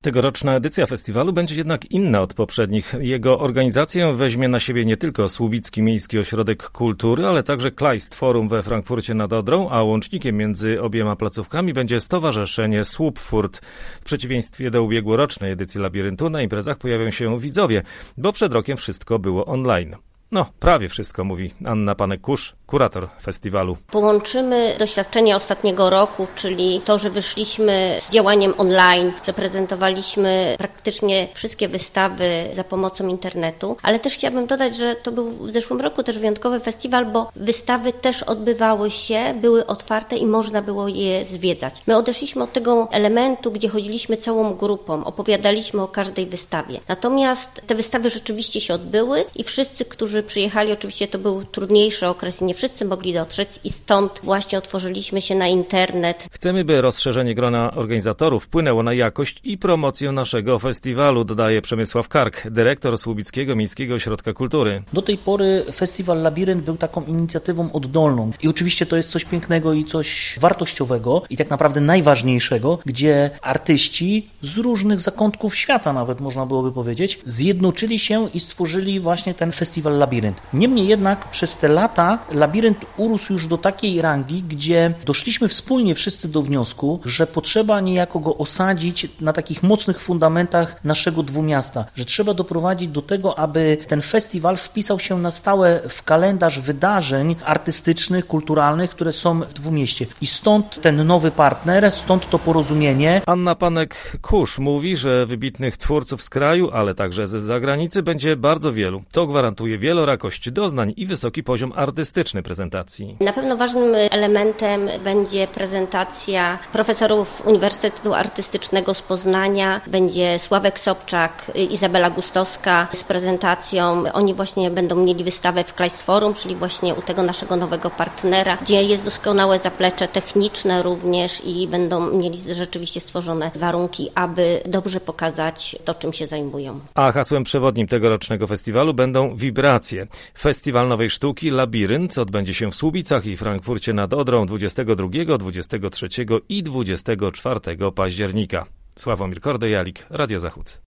Tegoroczna edycja festiwalu będzie jednak inna od poprzednich. Jego organizację weźmie na siebie nie tylko Słubicki Miejski Ośrodek Kultury, ale także Kleist Forum we Frankfurcie nad Odrą, a łącznikiem między obiema placówkami będzie Stowarzyszenie Słupfurt. W przeciwieństwie do ubiegłorocznej edycji Labiryntu na imprezach pojawią się widzowie, bo przed rokiem wszystko było online. No, prawie wszystko, mówi Anna Panek-Kusz, kurator festiwalu. Połączymy doświadczenia ostatniego roku, czyli to, że wyszliśmy z działaniem online, że prezentowaliśmy praktycznie wszystkie wystawy za pomocą internetu, ale też chciałabym dodać, że to był w zeszłym roku też wyjątkowy festiwal, bo wystawy też odbywały się, były otwarte i można było je zwiedzać. My odeszliśmy od tego elementu, gdzie chodziliśmy całą grupą, opowiadaliśmy o każdej wystawie. Natomiast te wystawy rzeczywiście się odbyły i wszyscy, którzy przyjechali, oczywiście to był trudniejszy okres i nie wszyscy mogli dotrzeć i stąd właśnie otworzyliśmy się na internet. Chcemy, by rozszerzenie grona organizatorów wpłynęło na jakość i promocję naszego festiwalu, dodaje Przemysław Kark, dyrektor Słubickiego Miejskiego Ośrodka Kultury. Do tej pory festiwal Labirynt był taką inicjatywą oddolną i oczywiście to jest coś pięknego i coś wartościowego i tak naprawdę najważniejszego, gdzie artyści z różnych zakątków świata, nawet można byłoby powiedzieć, zjednoczyli się i stworzyli właśnie ten festiwal Labirynt. Niemniej jednak przez te lata Labirynt urósł już do takiej rangi, gdzie doszliśmy wspólnie wszyscy do wniosku, że potrzeba niejako go osadzić na takich mocnych fundamentach naszego dwumiasta, że trzeba doprowadzić do tego, aby ten festiwal wpisał się na stałe w kalendarz wydarzeń artystycznych, kulturalnych, które są w Dwumieście. I stąd ten nowy partner, stąd to porozumienie. Anna Panek-Kusz mówi, że wybitnych twórców z kraju, ale także ze zagranicy będzie bardzo wielu. To gwarantuje wielorakość doznań i wysoki poziom artystyczny prezentacji. Na pewno ważnym elementem będzie prezentacja profesorów Uniwersytetu Artystycznego z Poznania. Będzie Sławek Sobczak, Izabela Gustowska z prezentacją. Oni właśnie będą mieli wystawę w Kleist Forum, czyli właśnie u tego naszego nowego partnera, gdzie jest doskonałe zaplecze techniczne również i będą mieli rzeczywiście stworzone warunki, aby dobrze pokazać to, czym się zajmują. A hasłem przewodnim tegorocznego festiwalu będą wibracje. Festiwal Nowej Sztuki Labirynt odbędzie się w Słubicach i Frankfurcie nad Odrą 22, 23 i 24 października. Sławomir Kordejalik, Radio Zachód.